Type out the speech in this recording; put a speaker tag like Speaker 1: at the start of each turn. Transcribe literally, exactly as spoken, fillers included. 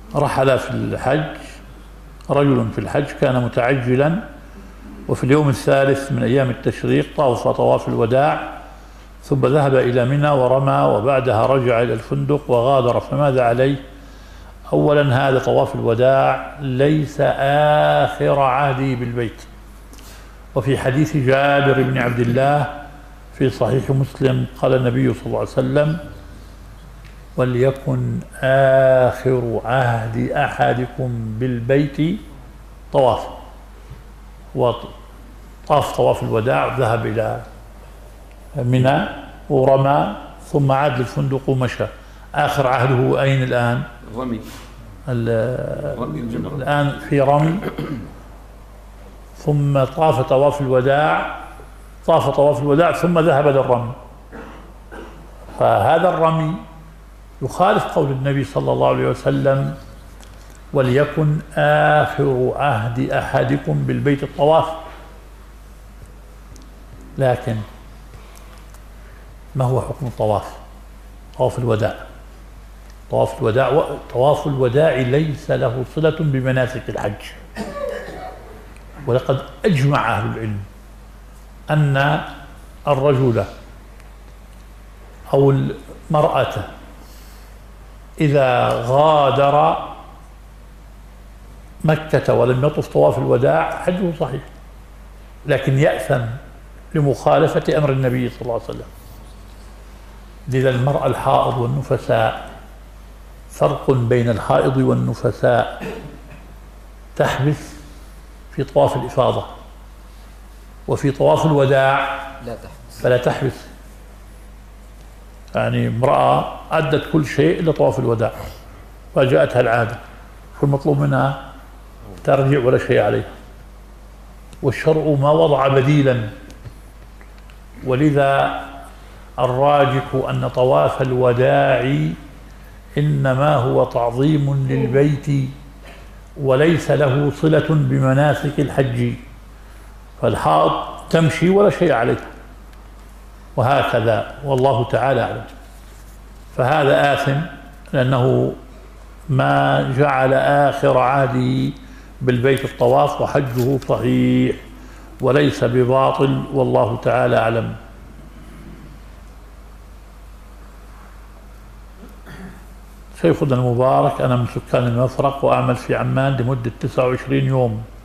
Speaker 1: رحل في الحج رجل في الحج كان متعجلا، وفي اليوم الثالث من أيام التشريق طاف طواف الوداع، ثم ذهب إلى منى ورمى، وبعدها رجع إلى الفندق وغادر. فماذا عليه؟ أولا هذا طواف الوداع ليس آخر عهده بالبيت. وفي حديث جابر بن عبد الله في صحيح مسلم قال النبي صلى الله عليه وسلم: وليكن آخر عهد أحدكم بالبيت طواف. وطاف طواف الوداع، ذهب إلى منى ورمى، ثم عاد للفندق ومشى. آخر عهده أين الآن؟
Speaker 2: رمي.
Speaker 1: الآن في رمي. ثم طاف طواف الوداع طاف طواف الوداع ثم ذهب للرمي. فهذا الرمي يخالف قول النبي صلى الله عليه وسلم: وليكن آخر عهد أحدكم بالبيت الطواف. لكن ما هو حكم الطواف؟ طواف الوداع طواف الوداع طواف الوداع ليس له صلة بمناسك الحج. ولقد أجمع أهل العلم أن الرجل أو المرأة إذا غادر مكة ولم يطف طواف الوداع حجه صحيح، لكن يأثم لمخالفة أمر النبي صلى الله عليه وسلم. لذا المرأة الحائض والنفساء، فرق بين الحائض والنفساء، تحبس في طواف الإفاضة، وفي طواف الوداع
Speaker 2: لا تحبس
Speaker 1: فلا تحبس. يعني امرأة أدت كل شيء إلا طواف الوداع، فجاءتها العادة، فالمطلوب منها ترجع ولا شيء عليها. والشرع ما وضع بديلا، ولذا الراجح أن طواف الوداع إنما هو تعظيم للبيت وليس له صلة بمناسك الحج. فالحائض تمشي ولا شيء عليها، وهكذا والله تعالى أعلم. فهذا آثم لأنه ما جعل آخر عهده بالبيت الطواف، وحجه صحيح وليس بباطل، والله تعالى أعلم. شيخنا المبارك: أنا من سكان المفرق وأعمل في عمان لمدة تسعة وعشرين يوم.